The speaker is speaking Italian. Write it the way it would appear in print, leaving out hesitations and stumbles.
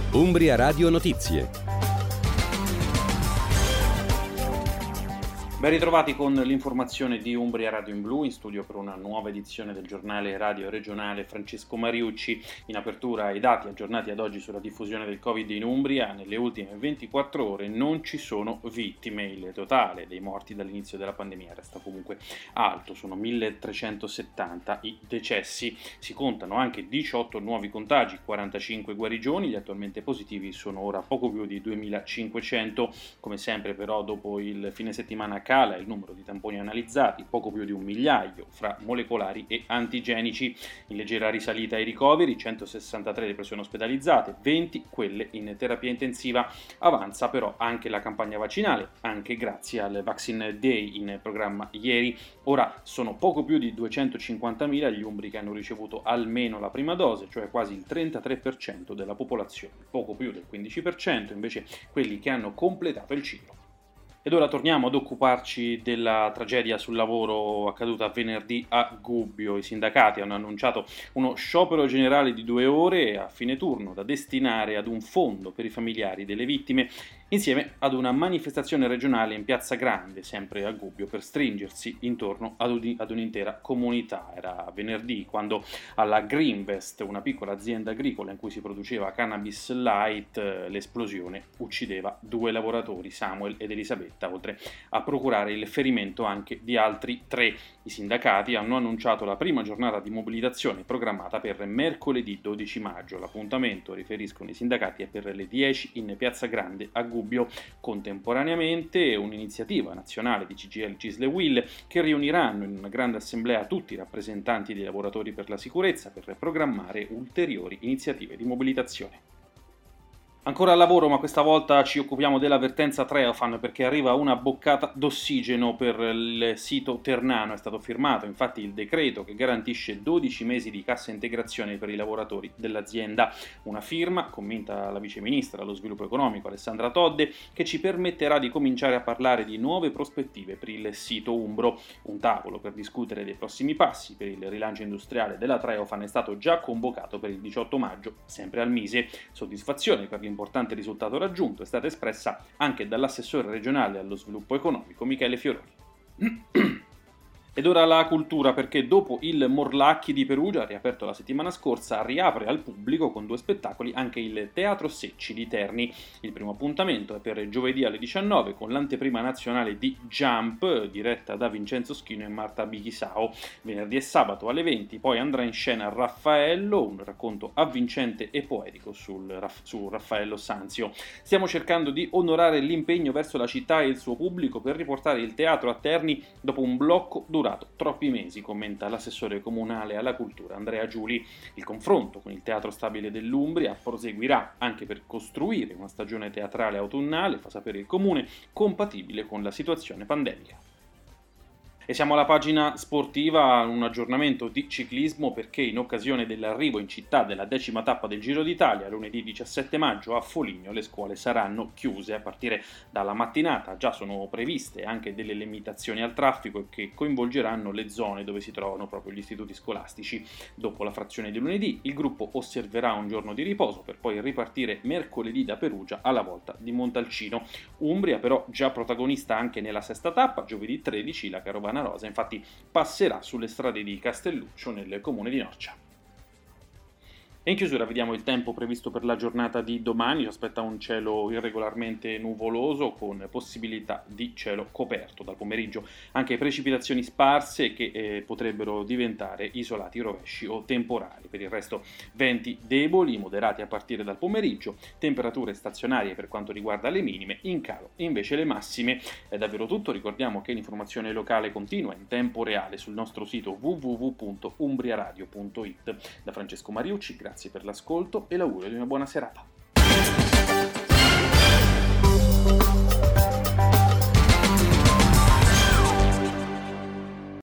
Umbria Radio Notizie. Ben ritrovati con l'informazione di Umbria Radio in Blu, in studio per una nuova edizione del giornale radio regionale Francesco Mariucci. In apertura i dati aggiornati ad oggi sulla diffusione del Covid in Umbria. Nelle ultime 24 ore non ci sono vittime. Il totale dei morti dall'inizio della pandemia resta comunque alto, sono 1370 i decessi. Si contano anche 18 nuovi contagi, 45 guarigioni, gli attualmente positivi sono ora poco più di 2500. Come sempre però dopo il fine settimana cala il numero di tamponi analizzati, poco più di 1 migliaio fra molecolari e antigenici. In leggera risalita ai ricoveri, 163 le persone ospedalizzate, 20 quelle in terapia intensiva. Avanza però anche la campagna vaccinale, anche grazie al Vaccine Day in programma ieri. Ora sono poco più di 250.000 gli umbri che hanno ricevuto almeno la prima dose, cioè quasi il 33% della popolazione, poco più del 15% invece quelli che hanno completato il ciclo. Ed ora torniamo ad occuparci della tragedia sul lavoro accaduta venerdì a Gubbio. I sindacati hanno annunciato uno sciopero generale di 2 ore a fine turno da destinare ad un fondo per i familiari delle vittime, insieme ad una manifestazione regionale in Piazza Grande, sempre a Gubbio, per stringersi intorno ad un'intera comunità. Era venerdì quando alla Greenvest, una piccola azienda agricola in cui si produceva cannabis light, l'esplosione uccideva 2 lavoratori, Samuel ed Elisabetta, oltre a procurare il ferimento anche di altri 3. I sindacati hanno annunciato la prima giornata di mobilitazione programmata per mercoledì 12 maggio. L'appuntamento, riferiscono i sindacati, è per le 10 in Piazza Grande a Gubbio. Contemporaneamente un'iniziativa nazionale di CGIL, CISL e UIL che riuniranno in una grande assemblea tutti i rappresentanti dei lavoratori per la sicurezza per programmare ulteriori iniziative di mobilitazione. Ancora al lavoro, ma questa volta ci occupiamo dell'avvertenza Treofan perché arriva una boccata d'ossigeno per il sito ternano. È stato firmato infatti il decreto che garantisce 12 mesi di cassa integrazione per i lavoratori dell'azienda. Una firma, commenta la viceministra allo sviluppo economico Alessandra Todde, che ci permetterà di cominciare a parlare di nuove prospettive per il sito umbro. Un tavolo per discutere dei prossimi passi per il rilancio industriale della Treofan è stato già convocato per il 18 maggio, sempre al Mise. Soddisfazione per l'importante risultato raggiunto è stata espressa anche dall'assessore regionale allo sviluppo economico Michele Fioroni. Ed ora la cultura, perché dopo il Morlacchi di Perugia, riaperto la settimana scorsa, riapre al pubblico con 2 spettacoli anche il Teatro Secci di Terni. Il primo appuntamento è per giovedì alle 19 con l'anteprima nazionale di Jump, diretta da Vincenzo Schino e Marta Bichisao. Venerdì e sabato alle 20 poi andrà in scena Raffaello, un racconto avvincente e poetico su Raffaello Sanzio. Stiamo cercando di onorare l'impegno verso la città e il suo pubblico per riportare il teatro a Terni dopo un blocco durato troppi mesi, commenta l'assessore comunale alla cultura Andrea Giuli. Il confronto con il Teatro Stabile dell'Umbria proseguirà anche per costruire una stagione teatrale autunnale, fa sapere il comune, compatibile con la situazione pandemica. E siamo alla pagina sportiva, un aggiornamento di ciclismo perché in occasione dell'arrivo in città della 10ª tappa del Giro d'Italia, lunedì 17 maggio a Foligno, le scuole saranno chiuse a partire dalla mattinata. Già sono previste anche delle limitazioni al traffico che coinvolgeranno le zone dove si trovano proprio gli istituti scolastici. Dopo la frazione di lunedì, il gruppo osserverà un giorno di riposo per poi ripartire mercoledì da Perugia alla volta di Montalcino. Umbria però già protagonista anche nella 6ª tappa, giovedì 13 la carovana rosa infatti passerà sulle strade di Castelluccio nel comune di Norcia. E in chiusura vediamo il tempo previsto per la giornata di domani. Ci aspetta un cielo irregolarmente nuvoloso con possibilità di cielo coperto. Dal pomeriggio anche precipitazioni sparse che potrebbero diventare isolati rovesci o temporali. Per il resto venti deboli, moderati a partire dal pomeriggio, temperature stazionarie per quanto riguarda le minime, in calo invece le massime. È davvero tutto, ricordiamo che l'informazione locale continua in tempo reale sul nostro sito www.umbriaradio.it. Da Francesco Mariucci, grazie per l'ascolto e l'augurio di una buona serata.